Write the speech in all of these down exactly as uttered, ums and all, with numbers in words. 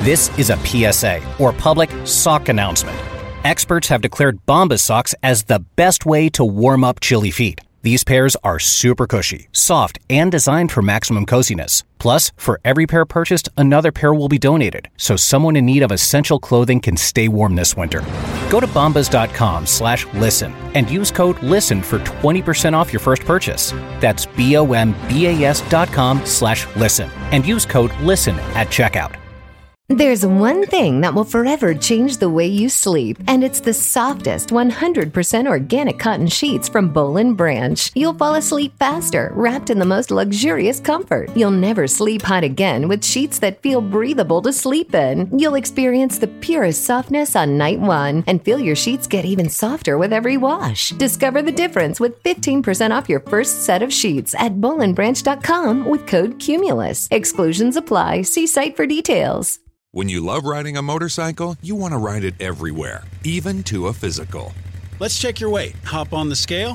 This is a P S A, or public sock announcement. Experts have declared Bombas socks as the best way to warm up chilly feet. These pairs are super cushy, soft, and designed for maximum coziness. Plus, for every pair purchased, another pair will be donated, so someone in need of essential clothing can stay warm this winter. Go to bombas.com slash listen and use code LISTEN for twenty percent off your first purchase. That's B-O-M-B-A-S dot com slash listen and use code LISTEN at checkout. There's one thing that will forever change the way you sleep, and it's the softest one hundred percent organic cotton sheets from Boll and Branch. You'll fall asleep faster, wrapped in the most luxurious comfort. You'll never sleep hot again with sheets that feel breathable to sleep in. You'll experience the purest softness on night one and feel your sheets get even softer with every wash. Discover the difference with fifteen percent off your first set of sheets at boll and branch dot com with code CUMULUS. Exclusions apply. See site for details. When you love riding a motorcycle, you want to ride it everywhere, even to a physical. Let's check your weight. Hop on the scale.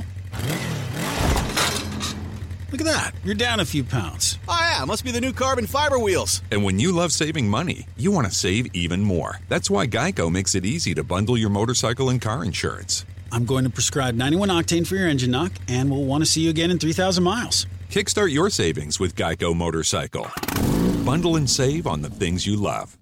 Look at that. You're down a few pounds. Oh, yeah. Must be the new carbon fiber wheels. And when you love saving money, you want to save even more. That's why Geico makes it easy to bundle your motorcycle and car insurance. I'm going to prescribe ninety-one octane for your engine knock, and we'll want to see you again in three thousand miles. Kickstart your savings with Geico Motorcycle. Bundle and save on the things you love.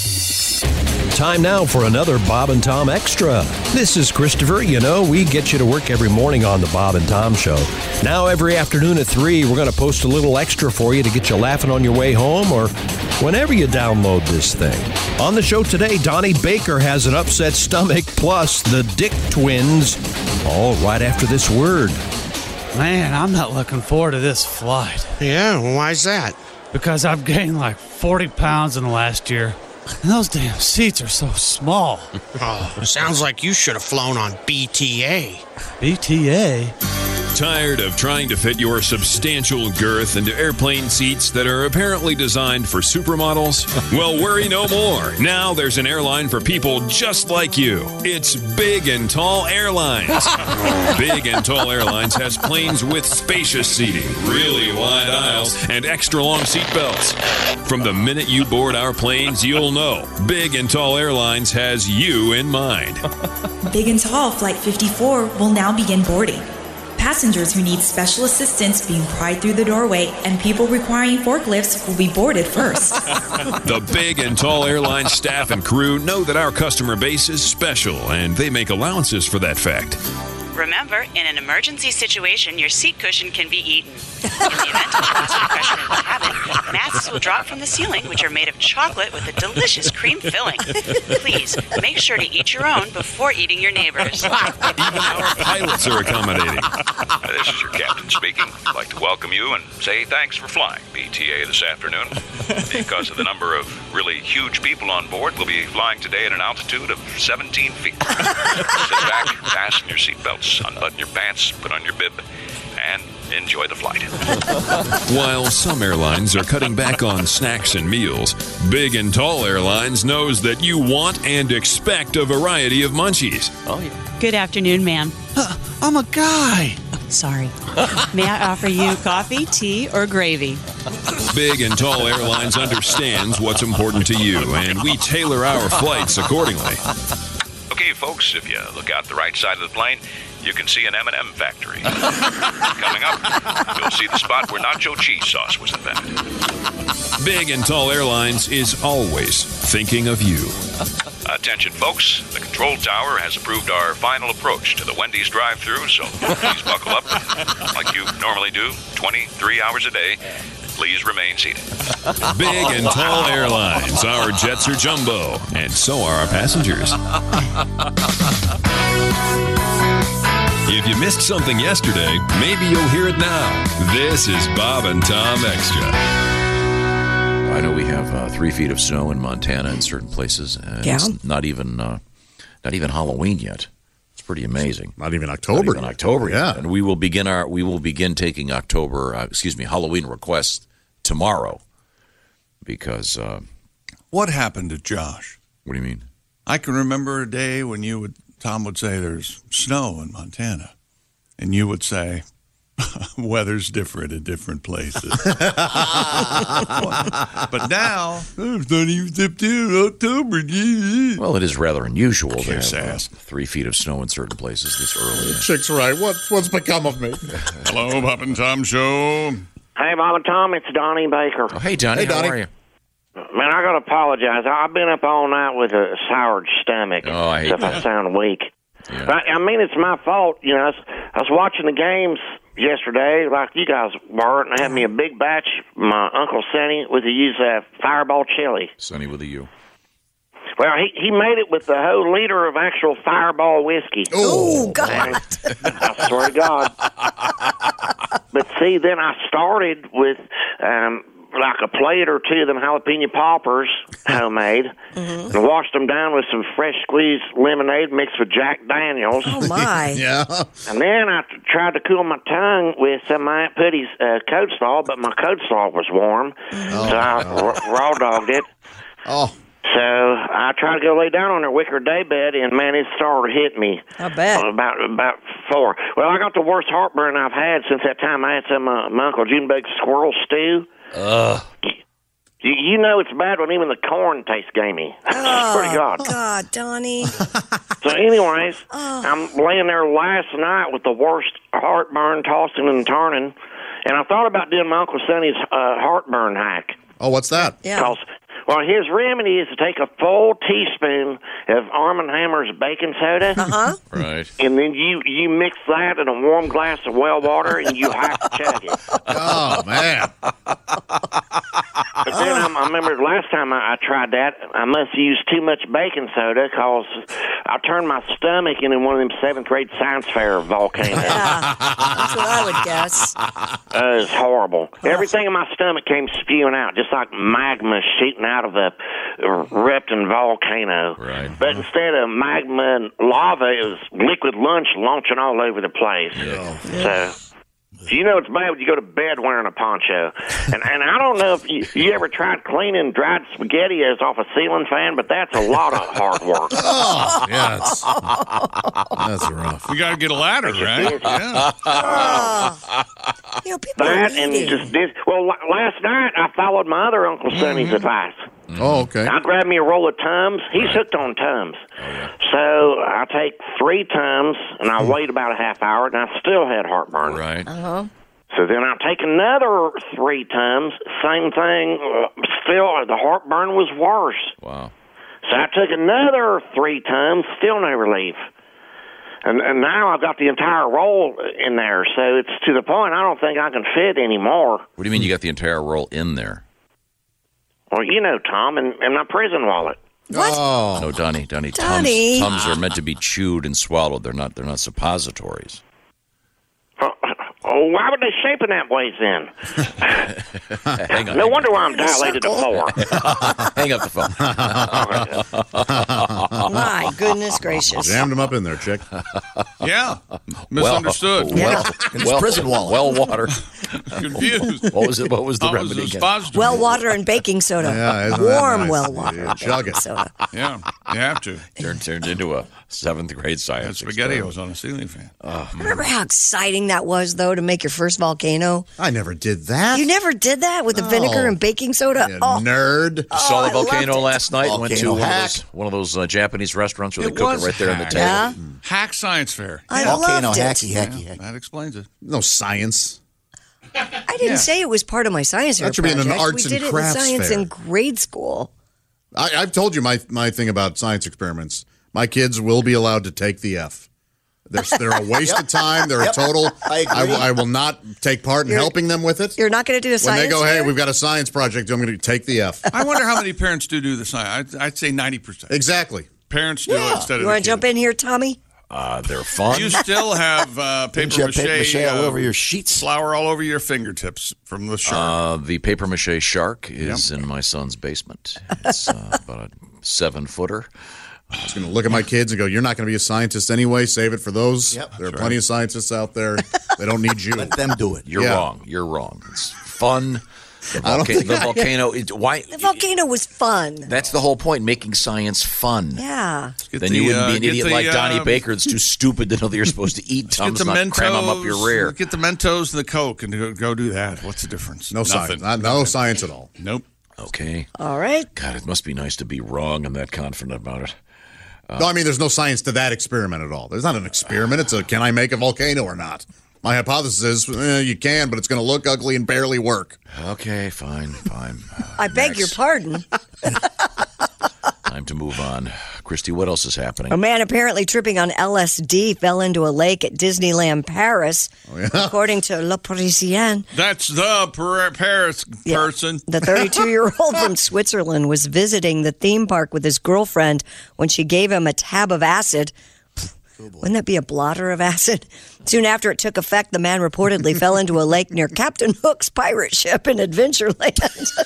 Time now for another Bob and Tom Extra. This is Christopher. You know, we get you to work every morning on the Bob and Tom Show. Now every afternoon at three, we're going to post a little extra for you to get you laughing on your way home or whenever you download this thing. On the show today, Donnie Baker has an upset stomach, plus the Dick twins, all right after this word. Man, I'm not looking forward to this flight. Yeah, well, why's that? Because I've gained like forty pounds in the last year. And those damn seats are so small. Oh, sounds like you should have flown on B T A. B T A? Tired of trying to fit your substantial girth into airplane seats that are apparently designed for supermodels? Well, worry no more. Now there's an airline for people just like you. It's Big and Tall Airlines. Big and Tall Airlines has planes with spacious seating, really wide aisles, and extra long seat belts. From the minute you board our planes, you'll know Big and Tall Airlines has you in mind. Big and Tall Flight fifty-four will now begin boarding. Passengers who need special assistance being pried through the doorway and people requiring forklifts will be boarded first. The Big and Tall Airlines staff and crew know that our customer base is special, and they make allowances for that fact. Remember, in an emergency situation, your seat cushion can be eaten. In the event of loss of pressure in the cabin, masks will drop from the ceiling, which are made of chocolate with a delicious cream filling. Please, make sure to eat your own before eating your neighbor's. Even our pilots are accommodating. This is your captain speaking. I'd like to welcome you and say thanks for flying B T A this afternoon. Because of the number of really huge people on board, we'll be flying today at an altitude of seventeen feet. Sit back, fasten your seatbelts, unbutton your pants, put on your bib, and enjoy the flight. While some airlines are cutting back on snacks and meals, Big and Tall Airlines knows that you want and expect a variety of munchies. Oh, yeah. Good afternoon, ma'am. Uh, I'm a guy. Sorry. May I offer you coffee, tea, or gravy? Big and Tall Airlines understands what's important to you, and we tailor our flights accordingly. Okay, folks, if you look out the right side of the plane, you can see an M and M factory. Coming up, you'll see the spot where nacho cheese sauce was invented. Big and Tall Airlines is always thinking of you. Attention, folks. The control tower has approved our final approach to the Wendy's drive-thru, so please buckle up like you normally do, twenty-three hours a day. Please remain seated. Big and Tall Airlines. Our jets are jumbo, and so are our passengers. If you missed something yesterday, maybe you'll hear it now. This is Bob and Tom Extra. I know we have uh, three feet of snow in Montana in certain places. And yeah. It's not even uh, not even Halloween yet. It's pretty amazing. Not even October. Not even October. Yeah. Yet. And we will begin our we will begin taking October. Uh, excuse me, Halloween requests tomorrow. Because uh, what happened to Josh? What do you mean? I can remember a day when you would Tom would say there's snow in Montana, and you would say, Weather's different in different places. But now, it's not even September, October. Well, it is rather unusual to Kiss have uh, ass. three feet of snow in certain places this early. Chick's right. What, what's become of me? Hello, Bob and Tom Show. Hey, Bob and Tom, it's Donnie Baker. Oh, hey, Donnie, Hey, how Donnie. are you? Man, I got to apologize. I've been up all night with a soured stomach. Oh, I hate if that. I sound weak. Yeah. But, I mean, it's my fault. You know, I was, I was watching the games yesterday, like you guys were, and I had me a big batch. My Uncle Sonny with the use of Fireball chili. Sunny with a U. Well, he, he made it with the whole liter of actual Fireball whiskey. Oh, God. And I swear to God. But see, then I started with um, like a plate or two of them jalapeno poppers, homemade, Mm-hmm. and washed them down with some fresh squeezed lemonade mixed with Jack Daniels. Oh, my. Yeah. And then I t- tried to cool my tongue with some of my Aunt Putty's uh, coat slaw, but my coat slaw was warm, Mm-hmm. so I r- raw dogged it. Oh. So I tried to go lay down on their wicker daybed, and man, it started to hit me. I bet. About about four. Well, I got the worst heartburn I've had since that time I had some uh, my Uncle June baked squirrel stew. Ugh. You, you know it's bad when even the corn tastes gamey. Oh, Swear to God. God, Donnie. So, anyways, Oh. I'm laying there last night with the worst heartburn, tossing and turning, and I thought about doing my Uncle Sonny's uh, heartburn hack. Oh, what's that? Yeah. Cause, well, his remedy is to take a full teaspoon of Arm and Hammer's baking soda, Uh-huh. Right. and then you, you mix that in a warm glass of well water, and you have to chug it. Oh, man. But then I, I remember the last time I, I tried that, I must have used too much baking soda because I turned my stomach into one of them seventh grade science fair volcanoes. Yeah. That's what I would guess. Uh, it was horrible. Everything in my stomach came spewing out, just like magma shooting out of a erupting volcano. Right. But instead of magma and lava, it was liquid lunch launching all over the place. So, you know it's bad when you go to bed wearing a poncho. And and I don't know if you, you ever tried cleaning dried SpaghettiOs off a ceiling fan, but that's a lot of hard work. Oh, yeah. That's, that's rough. We got to get a ladder, right? Yeah. Oh. You know, people That are and eating. just did. Well, la- last night I followed my other Uncle Sonny's advice. Oh, okay. I grabbed me a roll of Tums. He's hooked on Tums. So I take three Tums, and I wait about a half hour, and I still had heartburn. Right. Uh-huh. So then I take another three Tums, same thing. uh, Still, the heartburn was worse. Wow. So I took another three Tums, still no relief. And, and now I've got the entire roll in there, so it's to the point I don't think I can fit anymore. What do you mean you got the entire roll in there? Well, you know, Tom, in, in my prison wallet. What? Oh. No, Donnie, Donnie. Donnie. Tums, Tums are meant to be chewed and swallowed. They're not. They're not suppositories. Uh, oh, why would they shape in that way then? Hang on. No wonder why I'm dilated to four. Hang up the phone. My goodness gracious. Jammed him up in there, chick. Yeah. Misunderstood. Well, In his well, prison wallet. well water. Confused. What was it? What was the I was remedy a again? suppository. Well water and baking soda. Yeah, isn't that Warm nice? well water Yeah, and chug baking it. soda. Yeah, you have to. Turned, turned into a seventh grade science Had experiment. SpaghettiOs on a ceiling fan. Remember how exciting that was, though, to make your first volcano? I never did that. You never did that with the No. vinegar and baking soda? You Oh, nerd. You saw the I loved volcano it. last night and went to Volcano one of hack. those, one of those uh, Japanese restaurants where It they cook was it right there on the hack. table. Yeah? Hack science fair. I Volcano loved it. hacky, hacky, hacky. That explains it. No science. I didn't say it was part of my science fair That should be in an project. arts we and did crafts it in science fair. in grade school. I, I've told you my my thing about science experiments. My kids will be allowed to take the F. They're, they're a waste of time. They're a total. I agree. I, will- I will not take part in You're- helping them with it. You're not going to do a When science they go, hey, fair? we've got a science project, I'm going to take the F. I wonder how many parents do do the science. I'd, I'd say ninety percent. Exactly. Parents do it Yeah. instead You of want the to jump in here, Tommy? Uh, they're fun. You still have uh, Didn't paper you mache, have paper mache all uh, over your sheets? flour all over your fingertips from the shark. Uh, the paper mache shark is in my son's basement. It's uh, about a seven footer. I was going to look at my kids and go, you're not going to be a scientist anyway. Save it for those. Yep. There are plenty of scientists out there. They don't need you. Let them do it. You're Yeah. wrong. You're wrong. It's fun. The, volca- the volcano. It, why? The volcano was fun. That's the whole point, making science fun. Yeah. Then the, you wouldn't uh, be an idiot the, like Donnie uh, Baker that's too stupid to know that you're supposed to eat Tums, not Mentos, cram them up your rear. Get the Mentos and the Coke and go, go do that. What's the difference? No Nothing. science. Not, no science at all. Nope. Okay. All right. God, it must be nice to be wrong and that confident about it. Uh, no, I mean, there's no science to that experiment at all. There's not an experiment. It's a, can I make a volcano or not? My hypothesis is eh, you can, but it's going to look ugly and barely work. Okay, fine, fine. I beg Next. your pardon. Time to move on. Christy, what else is happening? A man apparently tripping on L S D fell into a lake at Disneyland Paris, oh, yeah? according to Le Parisien. That's the per- Paris person. Yeah. The thirty-two-year-old from Switzerland was visiting the theme park with his girlfriend when she gave him a tab of acid. Wouldn't that be a blotter of acid? Soon after it took effect, the man reportedly fell into a lake near Captain Hook's pirate ship in Adventureland.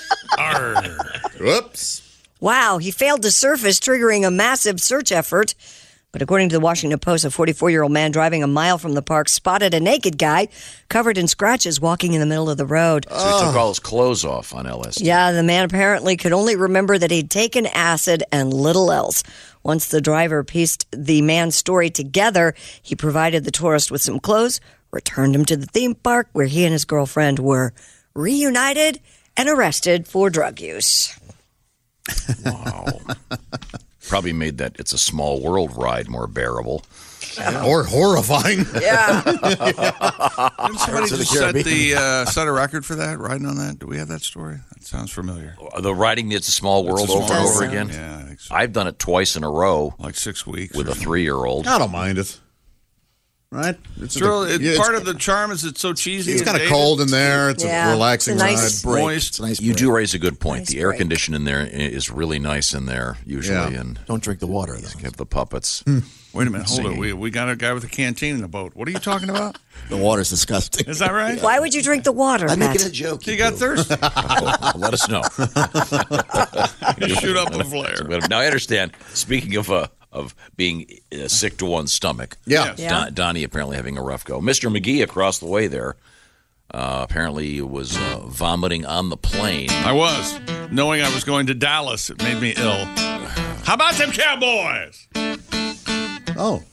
Whoops. Wow, he failed to surface, triggering a massive search effort. But according to the Washington Post, a forty-four-year-old man driving a mile from the park spotted a naked guy covered in scratches walking in the middle of the road. So he took all his clothes off on L S D. Yeah, the man apparently could only remember that he'd taken acid and little else. Once the driver pieced the man's story together, he provided the tourist with some clothes, returned him to the theme park where he and his girlfriend were reunited and arrested for drug use. Wow. Probably made that It's a Small World ride more bearable. Yeah. Or horrifying. Yeah. Didn't somebody So the just set, Caribbean. the, uh, set a record for that, riding on that? Do we have that story? That sounds familiar. The riding It's a Small World It's a over Small and over World. again? Yeah, I think so. I've done it twice in a row. Like six weeks. With a three-year-old. I don't mind it. Right? It's, real, it, yeah, part of the charm is it's so cheesy. It's and kind of dated. cold in there. It's Yeah, a relaxing it's a nice ride. Moist. It's a nice You break. do raise a good point. Nice the air break. conditioning there is really nice in there, usually. Yeah. And Don't drink the water, though. have the puppets. Wait a minute, hold Singing. it. We, we got a guy with a canteen in the boat. What are you talking about? The water's disgusting. Is that right? Why would you drink the water, I'm Matt? making a joke. He got thirsty. Oh, let us know. You shoot up a flare. Now, I understand, speaking of uh, of being uh, sick to one's stomach, Yeah. Yeah. Don, Donnie apparently having a rough go. Mister McGee across the way there uh, apparently was uh, vomiting on the plane. I was. Knowing I was going to Dallas, it made me ill. How about them Cowboys? Oh.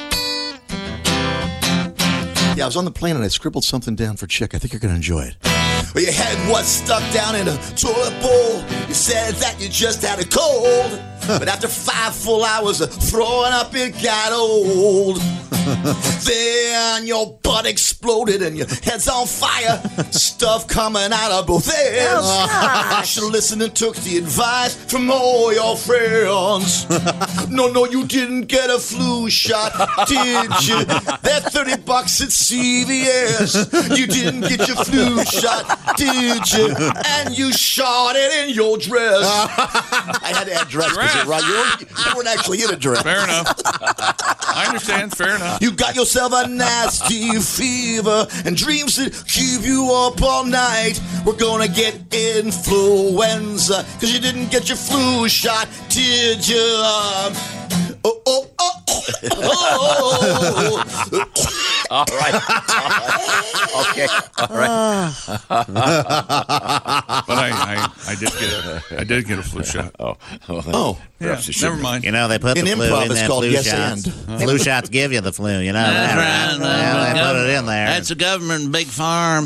Yeah, I was on the plane and I scribbled something down for Chick. I think you're going to enjoy it. Well, your head was stuck down in a toilet bowl. You said that you just had a cold. But after five full hours of throwing up, it got old. Then your butt exploded and your head's on fire. Stuff coming out of both ends. Oh, You should have listened and took the advice from all your friends. No, no, you didn't get a flu shot, did you? That thirty bucks at C V S. You didn't get your flu shot, did you? And you shot it in your dress. I had to add dress because you're right. You weren't, you weren't actually in a dress. Fair enough. I understand. Fair enough. You got yourself a nasty fever and dreams that keep you up all night. We're gonna get influenza because you didn't get your flu shot, did you? Um, oh, oh, oh, oh, oh. All right. Okay. All right. But I, I, I did get a, I did get a flu shot. Oh. Oh. Yeah, never mind. You know, they put In the flu improv, in it's that called flu yes shots. and. Flu shots give you the flu, you know that, right? Yeah, they put it in there. That's a government big farm.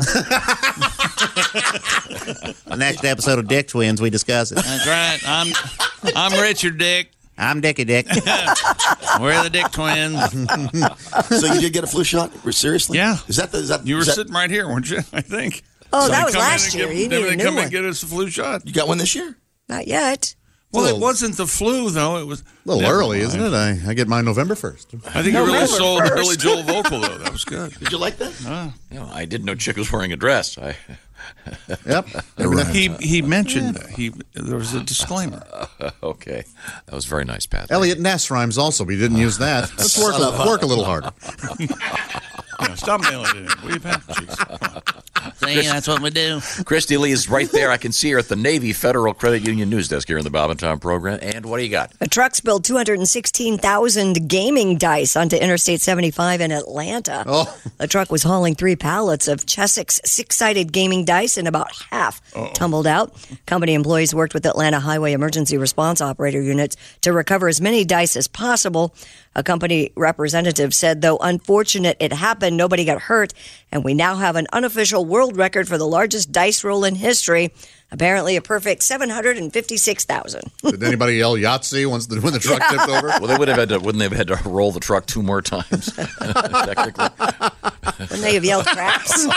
The next episode of Dick Twins, we discuss it. That's right. I'm I'm Richard Dick. I'm Dickie Dick. We're the Dick Twins. So you did get a flu shot? Seriously? Yeah. Is that the? Is that You were is that, sitting right here, weren't you? I think. Oh, So that they was come in last and year. give- You then need a they new come one. and get us a flu shot. You got one this year? Not yet. Well, Well, it wasn't the flu, though. It was A little Never early, mind. isn't it? I, I get mine November first. I think you really November sold the first. Billy Joel vocal, though. That was good. Did you like that? Ah. You know, I didn't know Chick was wearing a dress. I, Yep. He he mentioned that. He there was a disclaimer. okay. That was very nice, Pat. Elliot Ness rhymes also, but he didn't use that. Let's work, work a little harder. Yeah, stop mailing it in. Will you, Pat? Jeez. See, that's what we do. Christy Lee is right there. I can see her at the Navy Federal Credit Union news desk here in the Bob and Tom program. And what do you got? A truck spilled two hundred sixteen thousand gaming dice onto Interstate seventy-five in Atlanta. Oh. The truck was hauling three pallets of Chessex six-sided gaming dice, and about half Uh-oh. tumbled out. Company employees worked with Atlanta Highway Emergency Response Operator units to recover as many dice as possible. A company representative said, though unfortunate it happened, nobody got hurt, and we now have an unofficial world record for the largest dice roll in history. Apparently a perfect seven hundred fifty-six thousand. Did anybody yell Yahtzee once the, when the truck Yeah. tipped over? Well, they would have had to, wouldn't they have had to roll the truck two more times? Technically. Wouldn't they have yelled craps?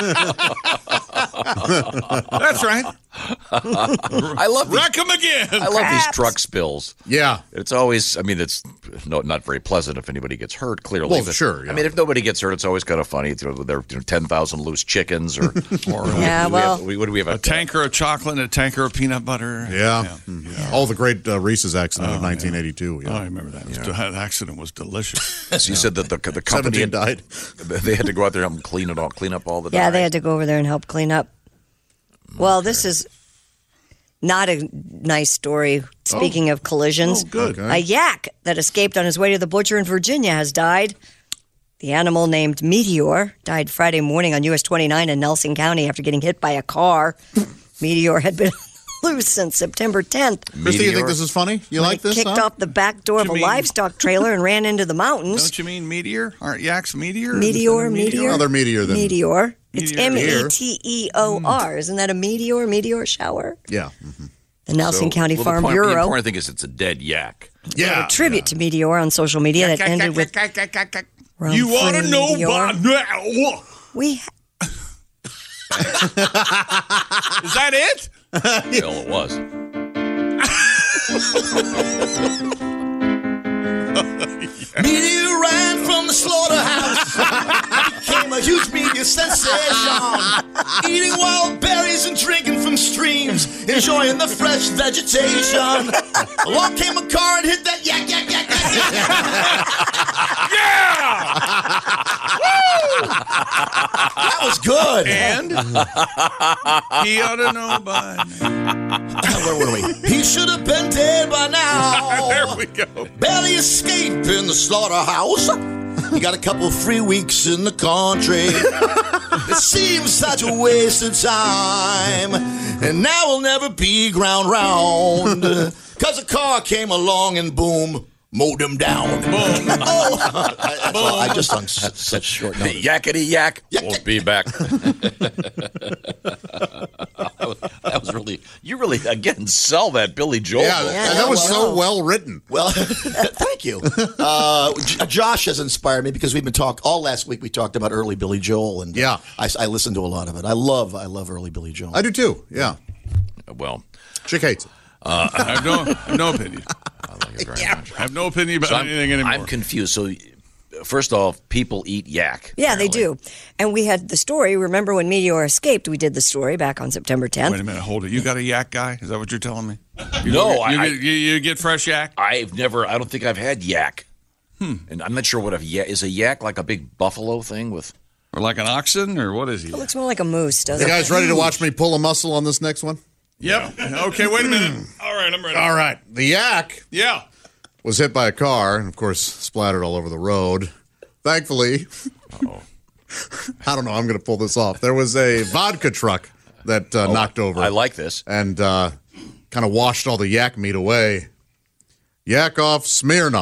That's right. I love these, Wreck 'em again. I love Craps. these truck spills. Yeah. It's always, I mean, it's no, not very pleasant if anybody gets hurt, clearly. Well, but, sure, yeah. I mean, if nobody gets hurt, it's always kind of funny. You know, there are you know, ten thousand loose chickens or, or Yeah, we, well- we have, we, what do we have? A tanker of chocolate and a tanker of peanut butter. Yeah. Mm-hmm. Oh, the great uh, Reese's accident Oh, of nineteen eighty-two. Oh, Yeah. I remember that. It was- That accident was delicious. So you said that the, the company seventeen had, died. they had to go out there and clean it all, clean up all the Yeah, dye. they had to go over there and help clean up. Well, this is not a nice story. Speaking of collisions, Oh, good. a yak that escaped on his way to the butcher in Virginia has died. The animal, named Meteor, died Friday morning on U S twenty-nine in Nelson County after getting hit by a car. Meteor had been loose since September tenth. Christy, you think this is funny? You when like it this? kicked huh? off the back door of You a mean- livestock trailer and ran into the mountains. Don't you mean meteor? Aren't yaks meteor? Meteor, Isn't it a meteor. Another meteor than Meteor. It's Meteor. M E T E O R. Isn't that a meteor? Meteor shower? Yeah. Mm-hmm. The Nelson So, County well, Farm the point, Bureau. The important thing is it's a dead yak. Yeah. A tribute to Meteor on social media that ended with Rum You want to free know Meteor. by now? We ha- Is that it? Well, it was. Meteor ran from the slaughterhouse, became a huge media sensation, eating wild berries and drinking from streams, enjoying the fresh vegetation. Along came a car and hit that yak, yak, yak, yak, yak. Yeah! That was good. And he ought to know by now. Where were we? He should have been dead by now. There we go. Barely escaped in the slaughterhouse. He got a couple free weeks in the country. It seems such a waste of time. And now we'll never be ground round. Cause a car came along and boom, mowed him down. Boom. Oh, I, I, I just on s- such short The notice. yakety yak Yak- won't be back. That was really, you really, again, sell that Billy Joel. Yeah, book. and that was so well written. Well, thank you. Uh, J- Josh has inspired me because we've been talking all last week. We talked about early Billy Joel, and uh, Yeah. I, I listened to a lot of it. I love, I love early Billy Joel. I do too. Yeah. Well, Chick hates it. I have no, I have no opinion. I like it very much. I have no opinion about So I'm, anything anymore. I'm confused. So, first off, people eat yak. yeah, they apparently. do. And we had the story. Remember when Meteor escaped? We did the story back on September tenth. Wait a minute, hold it. You got a yak guy? Is that what you're telling me? You No, you, I- get, I- you, you get fresh yak. I've never, I don't think I've had yak. Hmm. And I'm not sure what a yak is. A yak like a big buffalo thing with. Or like an oxen, or what is he? It looks more like a moose, doesn't You it? guys ready to watch me pull a muscle on this next one? Yep. Okay, wait a minute. All right, I'm ready. All right. The yak Yeah. was hit by a car and, of course, splattered all over the road. Thankfully, Uh-oh. I don't know. I'm going to pull this off. There was a vodka truck that uh, Oh, knocked over. I like this. And uh, kind of washed all the yak meat away. Yakov Smirnoff.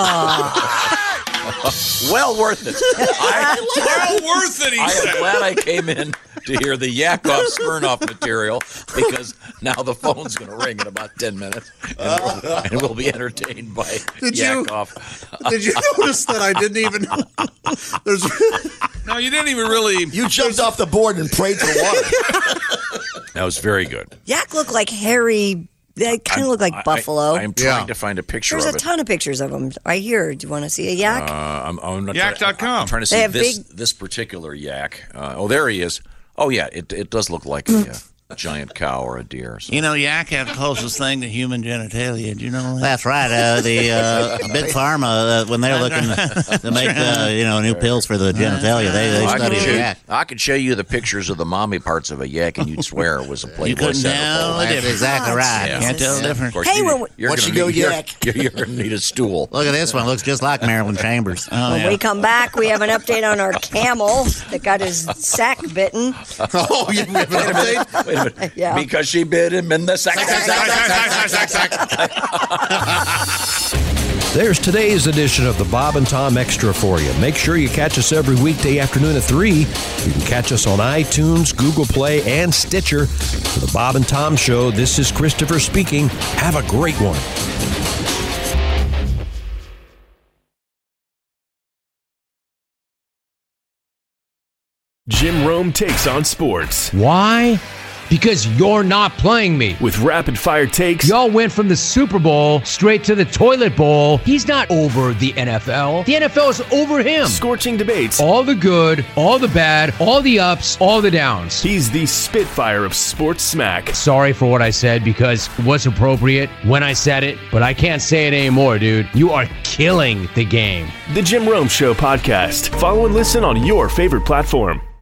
Well worth it. I, Well worth it, he I said. am glad I came in to hear the Yakov Smirnoff material because now the phone's going to ring in about ten minutes and we'll, and we'll be entertained by Did you- Yakov. Did you notice that I didn't even? There's. No, you didn't even really. You jumped off the board and prayed to the water. That was very good. Yak look like hairy. They kind of look like I- buffalo. I, am trying Yeah. to find a picture There's of a it. ton of pictures of them right here. Do you want to see a yak? Uh, I'm, I'm not Yak dot com. Trying, I'm trying to They see have this big- this particular yak. Uh, oh, there he is. Oh, yeah, it it does look like a, uh, giant cow or a deer. Or you know, yak have the closest thing to human genitalia. Do you know that? That's right. Uh, the uh, Big Pharma, uh, when they're looking to make uh, you know new pills for the genitalia, they, they I study could the show, yak. I could show you the pictures of the mommy parts of a yak, and you'd swear it was a Playboy You couldn't centerfold. tell the difference. Exactly right. Yeah. Can't tell the Yeah. difference. Of course, Hey, you, when we- you're Once gonna you go need, you're- yak. You're, you're going to need a stool. Look at this one. Looks just like Marilyn Chambers. Oh, When yeah. we come back, we have an update on our camel that got his sack bitten. Oh, you have an update? Wait a minute. Yeah. Because she bit him in the sack. There's today's edition of the Bob and Tom Extra for you. Make sure you catch us every weekday afternoon at three. You can catch us on iTunes, Google Play, and Stitcher. For the Bob and Tom Show, this is Christopher speaking. Have a great one. Jim Rome takes on sports. Why? Because you're not playing me. With rapid fire takes. Y'all went from the Super Bowl straight to the toilet bowl. He's not over the N F L. The N F L is over him. Scorching debates. All the good, all the bad, all the ups, all the downs. He's the Spitfire of sports smack. Sorry for what I said because it was appropriate when I said it, but I can't say it anymore, dude. You are killing the game. The Jim Rome Show podcast. Follow and listen on your favorite platform.